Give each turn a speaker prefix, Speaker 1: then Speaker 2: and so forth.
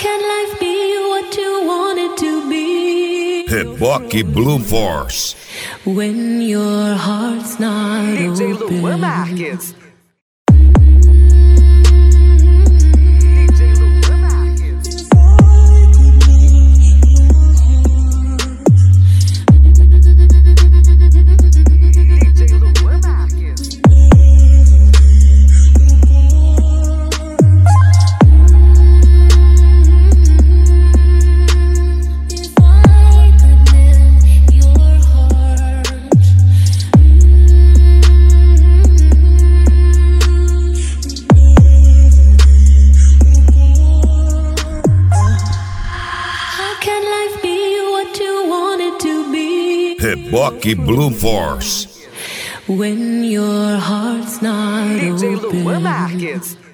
Speaker 1: can life be what you want it to be?
Speaker 2: Reboque Blue Force.
Speaker 1: When your heart's not
Speaker 3: DJ
Speaker 1: open.
Speaker 3: Luan Marques.
Speaker 2: Reboque Blue Force.
Speaker 1: When your heart's not
Speaker 3: DJ
Speaker 1: open.
Speaker 3: Luan Marques.